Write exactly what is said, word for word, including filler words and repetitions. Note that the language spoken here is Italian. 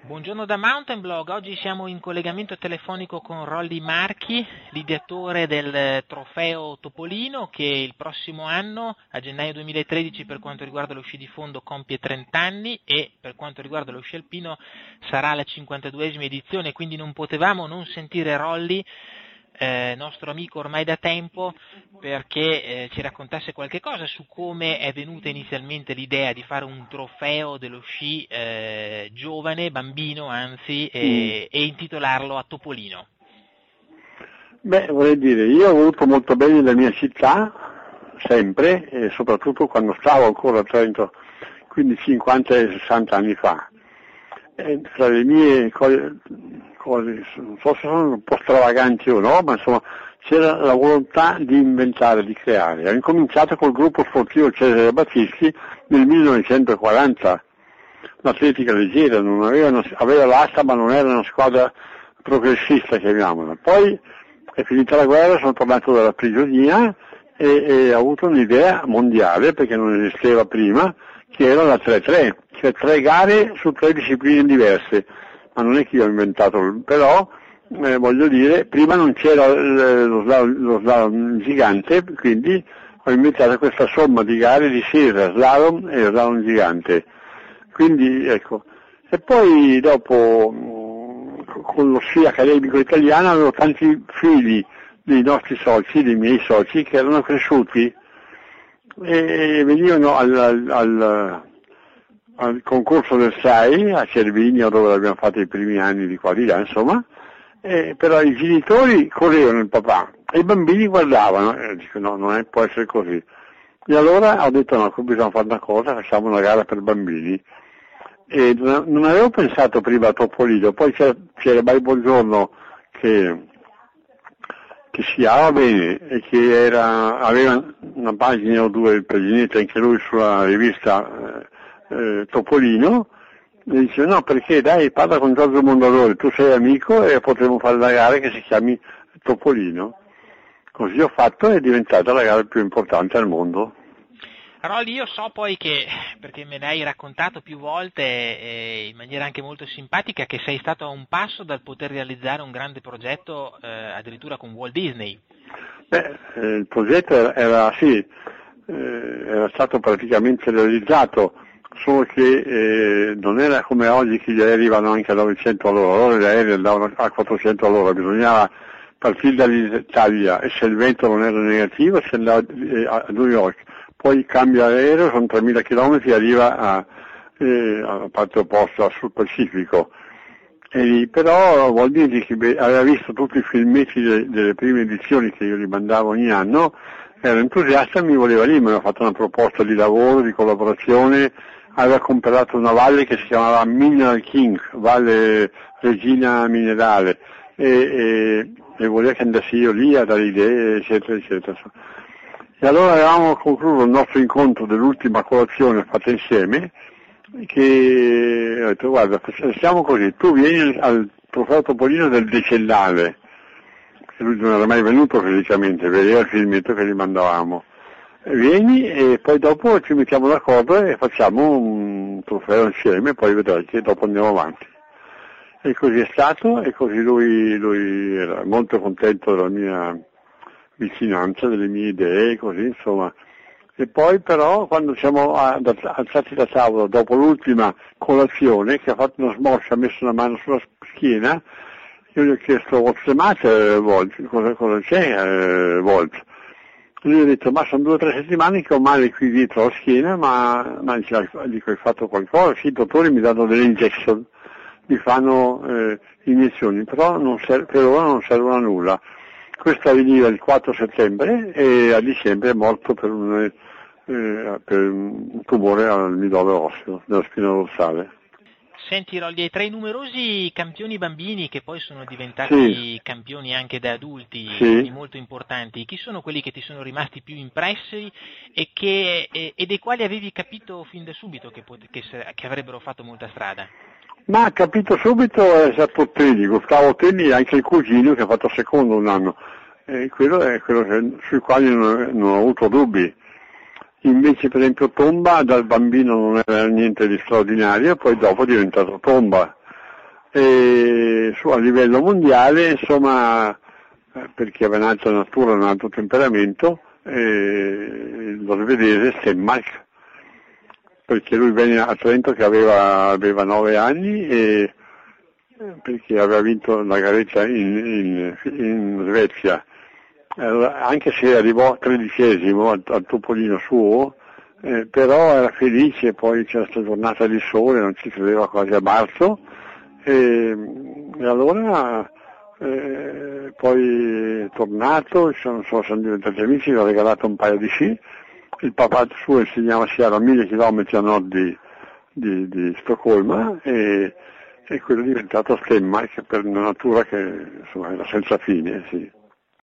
Buongiorno da Mountain Blog, oggi siamo in collegamento telefonico con Rolly Marchi, l'ideatore del trofeo Topolino che il prossimo anno, a gennaio duemilatredici, per quanto riguarda lo sci di fondo compie trenta anni e per quanto riguarda lo sci alpino sarà la cinquantaduesima edizione, quindi non potevamo non sentire Rolly, eh, nostro amico ormai da tempo, perché eh, ci raccontasse qualche cosa su come è venuta inizialmente l'idea di fare un trofeo dello sci eh, giovane, bambino anzi, e, mm. e intitolarlo a Topolino. Beh, vorrei dire, io ho avuto molto bene la mia città, sempre, e soprattutto quando stavo ancora a Trento, quindi cinquanta e sessanta anni fa. E tra le mie cose, cose, non so se sono un po' stravaganti o no, ma insomma c'era la volontà di inventare, di creare. Ho incominciato col gruppo sportivo Cesare Battisti nel millenovecentoquaranta, l'atletica leggera, non aveva, aveva l'asta ma non era una squadra progressista, chiamiamola. Poi è finita la guerra, sono tornato dalla prigionia e, e ho avuto un'idea mondiale, perché non esisteva prima, che era la tre tre, cioè tre gare su tre discipline diverse, ma non è che io ho inventato, però eh, voglio dire, prima non c'era lo slalom, lo slalom gigante, quindi ho inventato questa somma di gare di sera, slalom e slalom gigante, quindi ecco, e poi dopo con lo sci accademico italiano avevo tanti figli dei nostri soci, dei miei soci, che erano cresciuti e venivano al, al, al, al concorso del S A I a Cervinia, dove abbiamo fatto i primi anni di qua di là, insomma, e però i genitori correvano il papà e i bambini guardavano e dico no, non è, può essere così. E allora ho detto no, bisogna fare una cosa, facciamo una gara per bambini. E non avevo pensato prima a Topolino, poi c'era, c'era Bai Buongiorno che, che sciava bene e che era, aveva una pagina o due per Ginetta anche lui sulla rivista eh, eh, Topolino, e dice no, perché dai, parla con Giorgio Mondadori, tu sei amico e potremo fare la gara che si chiami Topolino. Così ho fatto e è diventata la gara più importante al mondo. Rolly, io so poi che, perché me l'hai raccontato più volte e in maniera anche molto simpatica, che sei stato a un passo dal poter realizzare un grande progetto eh, addirittura con Walt Disney. Beh, eh, il progetto era, era sì, eh, era stato praticamente realizzato, solo che eh, non era come oggi che gli aerei vanno anche a novecento all'ora, allora gli aerei andavano a quattrocento all'ora, bisognava partire dall'Italia e se il vento non era negativo si andava eh, a New York. Poi cambia aereo, sono tremila chilometri, arriva a, eh, alla parte opposta, sul Pacifico. E, però vuol dire che aveva visto tutti i filmetti de, delle prime edizioni che io gli mandavo ogni anno, era entusiasta e mi voleva lì, mi aveva fatto una proposta di lavoro, di collaborazione, aveva comprato una valle che si chiamava Mineral King, Valle Regina Minerale, e, e, e voleva che andassi io lì a dare idee, eccetera, eccetera. E allora avevamo concluso il nostro incontro dell'ultima colazione fatta insieme, che ho detto guarda, facciamo così, tu vieni al trofeo Topolino del decennale, che lui non era mai venuto fisicamente, vedeva il filmetto che gli mandavamo, vieni e poi dopo ci mettiamo d'accordo e facciamo un trofeo insieme, poi vedrai che dopo andiamo avanti. E così è stato, e così lui, lui era molto contento della mia vicinanza, delle mie idee, così insomma. E poi però quando siamo alzati da tavola dopo l'ultima colazione, che ha fatto una smorfia, ha messo una mano sulla schiena, io gli ho chiesto what's the matter, Walt, cosa, cosa c'è eh, Walt? Lui ha detto ma sono due o tre settimane che ho male qui dietro la schiena, ma, ma dico hai fatto qualcosa? Sì, i dottori mi danno delle injection, mi fanno eh, iniezioni, però non serve, per ora non servono a nulla. Questo avveniva il quattro settembre e a dicembre è morto per un, eh, per un tumore al midollo osseo, della spina dorsale. Senti Rolly, tra i numerosi campioni bambini che poi sono diventati sì. campioni anche da adulti, sì. quindi molto importanti, chi sono quelli che ti sono rimasti più impressi e, che, e, e dei quali avevi capito fin da subito che, che, che avrebbero fatto molta strada? Ma ha capito subito è stato Tenni, Gustavo Tenni e anche il cugino che ha fatto secondo un anno, e quello è quello che, sui quali non, non ho avuto dubbi. Invece per esempio Tomba dal bambino non era niente di straordinario, poi dopo è diventato Tomba. e su, a livello mondiale, insomma, per chi aveva un'altra natura, un altro temperamento, eh, lo svedese Stenmark, perché lui venne a Trento che aveva, aveva nove anni e perché aveva vinto la garetta in, in, in Svezia, allora, anche se arrivò tredicesimo al, al topolino suo, eh, però era felice, poi c'era questa giornata di sole, non ci credeva quasi a marzo, e, e allora eh, poi è tornato, sono, sono diventati amici, gli ho regalato un paio di sci, il papà suo insegnava sci a mille chilometri a nord di, di, di Stoccolma e, e quello è diventato Stenmark per una natura che insomma era senza fine, sì.